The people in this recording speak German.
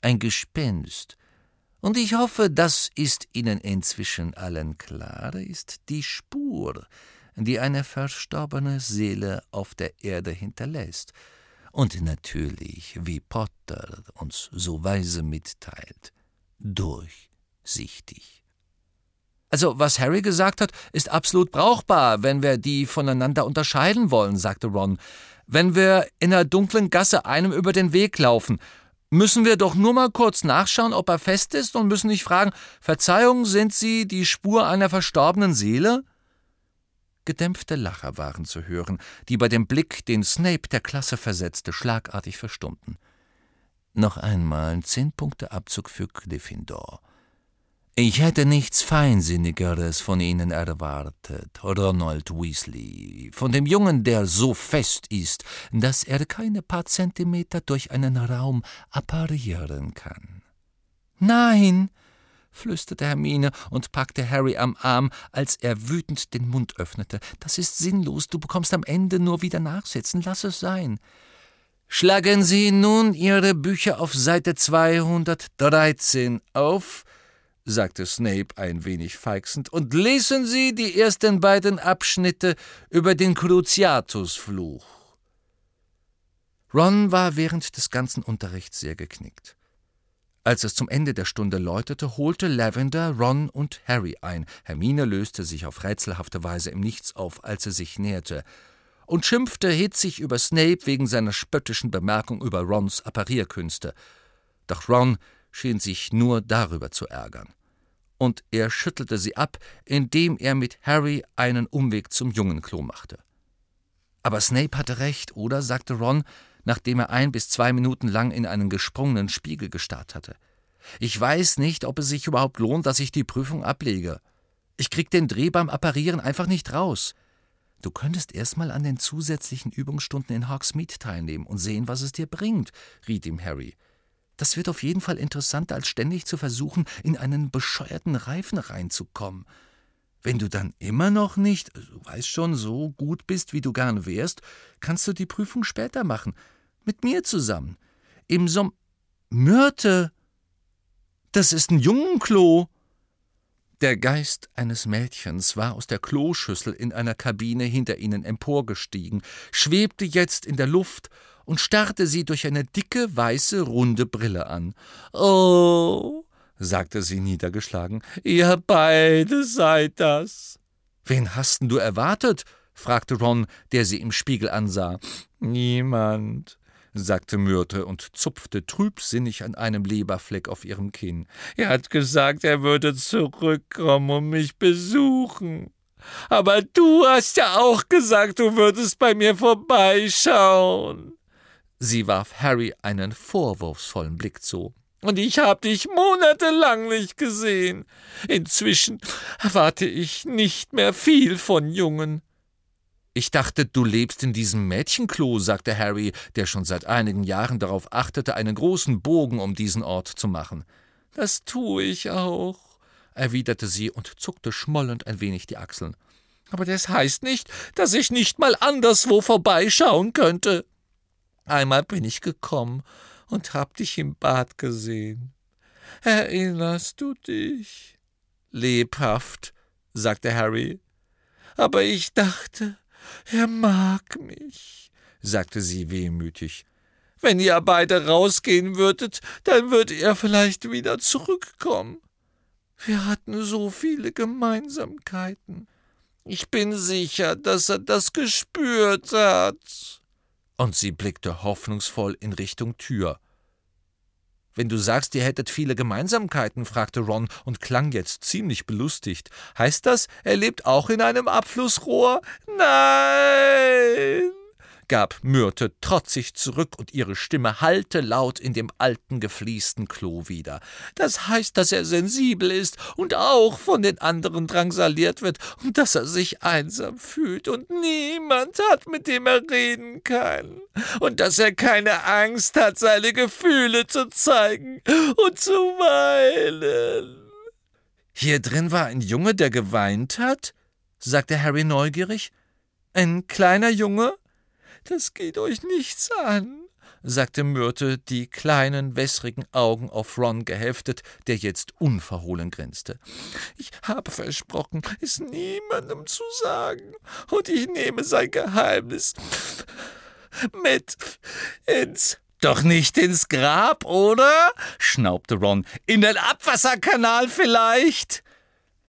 ein Gespenst. Und ich hoffe, das ist Ihnen inzwischen allen klar, ist die Spur, die eine verstorbene Seele auf der Erde hinterlässt. Und natürlich, wie Potter uns so weise mitteilt, durchsichtig. Also, was Harry gesagt hat, ist absolut brauchbar, wenn wir die voneinander unterscheiden wollen, sagte Ron. Wenn wir in einer dunklen Gasse einem über den Weg laufen, müssen wir doch nur mal kurz nachschauen, ob er fest ist und müssen nicht fragen, Verzeihung, sind Sie die Spur einer verstorbenen Seele? Gedämpfte Lacher waren zu hören, die bei dem Blick, den Snape der Klasse versetzte, schlagartig verstummten. Noch einmal 10 Punkte Abzug für Gryffindor. Ich hätte nichts Feinsinnigeres von Ihnen erwartet, Ronald Weasley, von dem Jungen, der so fest ist, dass er keine paar Zentimeter durch einen Raum apparieren kann. »Nein«, flüsterte Hermine und packte Harry am Arm, als er wütend den Mund öffnete. »Das ist sinnlos, du bekommst am Ende nur wieder nachsitzen, lass es sein.« »Schlagen Sie nun Ihre Bücher auf Seite 213 auf«, sagte Snape ein wenig feixend, »und lesen Sie die ersten beiden Abschnitte über den Cruciatusfluch.« Ron war während des ganzen Unterrichts sehr geknickt. Als es zum Ende der Stunde läutete, holte Lavender Ron und Harry ein. Hermine löste sich auf rätselhafte Weise im Nichts auf, als sie sich näherte, und schimpfte hitzig über Snape wegen seiner spöttischen Bemerkung über Rons Apparierkünste. Doch Ron schien sich nur darüber zu ärgern. Und er schüttelte sie ab, indem er mit Harry einen Umweg zum Jungenklo machte. »Aber Snape hatte recht, oder?« sagte Ron, nachdem er 1 bis 2 Minuten lang in einen gesprungenen Spiegel gestarrt hatte. »Ich weiß nicht, ob es sich überhaupt lohnt, dass ich die Prüfung ablege. Ich krieg den Dreh beim Apparieren einfach nicht raus. Du könntest erst mal an den zusätzlichen Übungsstunden in Hogsmeade teilnehmen und sehen, was es dir bringt«, riet ihm Harry. »Das wird auf jeden Fall interessanter, als ständig zu versuchen, in einen bescheuerten Reifen reinzukommen. Wenn du dann immer noch nicht, du weißt schon, so gut bist, wie du gern wärst, kannst du die Prüfung später machen. Mit mir zusammen. Im Myrte! Das ist ein Jungenklo!« Der Geist eines Mädchens war aus der Kloschüssel in einer Kabine hinter ihnen emporgestiegen, schwebte jetzt in der Luft und starrte sie durch eine dicke, weiße, runde Brille an. »Oh«, sagte sie niedergeschlagen, »ihr beide seid das.« »Wen hast denn du erwartet?« fragte Ron, der sie im Spiegel ansah. »Niemand«, sagte Myrte und zupfte trübsinnig an einem Leberfleck auf ihrem Kinn. »Er hat gesagt, er würde zurückkommen und mich besuchen. Aber du hast ja auch gesagt, du würdest bei mir vorbeischauen.« Sie warf Harry einen vorwurfsvollen Blick zu. »Und ich habe dich monatelang nicht gesehen. Inzwischen erwarte ich nicht mehr viel von Jungen.« »Ich dachte, du lebst in diesem Mädchenklo«, sagte Harry, der schon seit einigen Jahren darauf achtete, einen großen Bogen um diesen Ort zu machen. »Das tue ich auch«, erwiderte sie und zuckte schmollend ein wenig die Achseln. »Aber das heißt nicht, dass ich nicht mal anderswo vorbeischauen könnte. Einmal bin ich gekommen und hab dich im Bad gesehen. Erinnerst du dich?« »Lebhaft«, sagte Harry. »Aber ich dachte, er mag mich«, sagte sie wehmütig. »Wenn ihr beide rausgehen würdet, dann würde er vielleicht wieder zurückkommen. Wir hatten so viele Gemeinsamkeiten. Ich bin sicher, dass er das gespürt hat.« Und sie blickte hoffnungsvoll in Richtung Tür. »Wenn du sagst, ihr hättet viele Gemeinsamkeiten«, fragte Ron und klang jetzt ziemlich belustigt. »Heißt das, er lebt auch in einem Abflussrohr?« »Nein«, gab Myrte trotzig zurück, und ihre Stimme hallte laut in dem alten, gefliesten Klo wieder. »Das heißt, dass er sensibel ist und auch von den anderen drangsaliert wird und dass er sich einsam fühlt und niemand hat, mit dem er reden kann und dass er keine Angst hat, seine Gefühle zu zeigen und zu weinen.« »Hier drin war ein Junge, der geweint hat?«, sagte Harry neugierig. »Ein kleiner Junge?« »Das geht euch nichts an«, sagte Myrte, die kleinen, wässrigen Augen auf Ron geheftet, der jetzt unverhohlen grinste. »Ich habe versprochen, es niemandem zu sagen, und ich nehme sein Geheimnis mit ins...« »Doch nicht ins Grab, oder?« schnaubte Ron. »In den Abwasserkanal vielleicht?«